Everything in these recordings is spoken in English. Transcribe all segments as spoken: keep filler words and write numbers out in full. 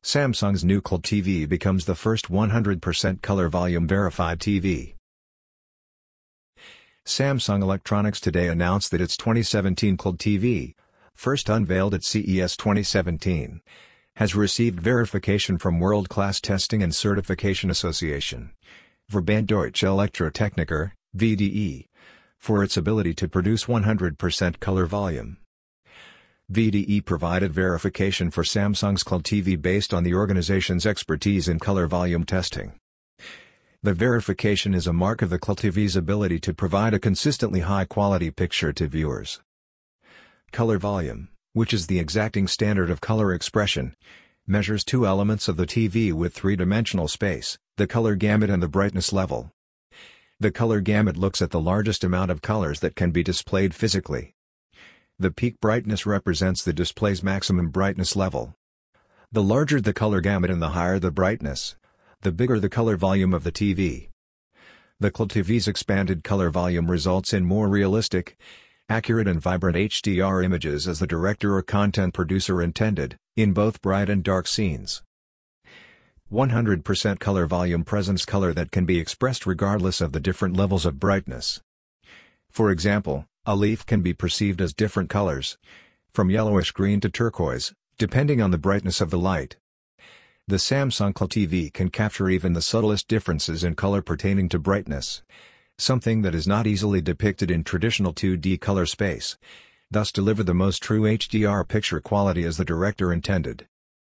Samsung's new C O L T V becomes the first one hundred percent color volume verified T V. Samsung Electronics today announced that its twenty seventeen C O L T V, first unveiled at C E S twenty seventeen, has received verification from World Class Testing and Certification Association, Verband Deutsche Elektrotechniker, V D E, for its ability to produce one hundred percent color volume. V D E provided verification for Samsung's C O L T V based on the organization's expertise in color volume testing. The verification is a mark of the C O L T V's ability to provide a consistently high-quality picture to viewers. Color volume, which is the exacting standard of color expression, measures two elements of the T V with three-dimensional space, the color gamut and the brightness level. The color gamut looks at the largest amount of colors that can be displayed physically. The peak brightness represents the display's maximum brightness level. The larger the color gamut and the higher the brightness, the bigger the color volume of the T V. The C O L T V's expanded color volume results in more realistic, accurate and vibrant H D R images as the director or content producer intended, in both bright and dark scenes. one hundred percent color volume presents color that can be expressed regardless of the different levels of brightness. For example, a leaf can be perceived as different colors, from yellowish green to turquoise, depending on the brightness of the light. The Samsung C O L T V can capture even the subtlest differences in color pertaining to brightness, something that is not easily depicted in traditional two D color space, thus deliver the most true H D R picture quality as the director intended.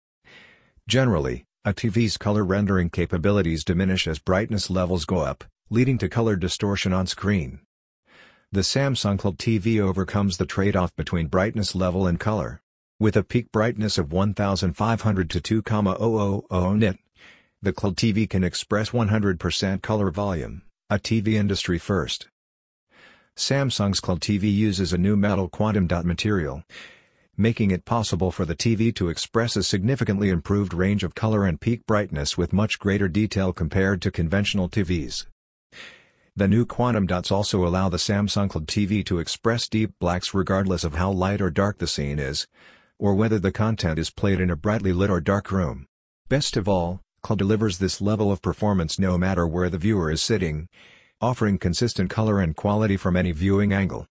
Generally, a T V's color rendering capabilities diminish as brightness levels go up, leading to color distortion on screen. The Samsung C O L T V overcomes the trade-off between brightness level and color. With a peak brightness of fifteen hundred to two thousand nit, the C O L T V can express one hundred percent color volume, a T V industry first. Samsung's C O L T V uses a new metal quantum dot material, making it possible for the T V to express a significantly improved range of color and peak brightness with much greater detail compared to conventional T Vs. The new quantum dots also allow the Samsung C O L T V to express deep blacks regardless of how light or dark the scene is, or whether the content is played in a brightly lit or dark room. Best of all, C O L delivers this level of performance no matter where the viewer is sitting, offering consistent color and quality from any viewing angle.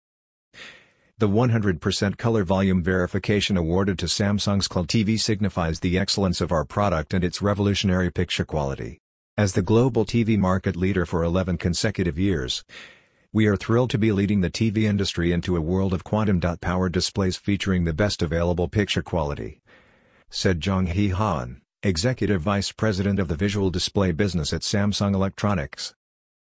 The one hundred percent color volume verification awarded to Samsung's C O L T V signifies the excellence of our product and its revolutionary picture quality. As the global T V market leader for eleven consecutive years, we are thrilled to be leading the T V industry into a world of quantum dot-powered displays featuring the best available picture quality, said Jong-hee Han, Executive Vice President of the Visual Display Business at Samsung Electronics.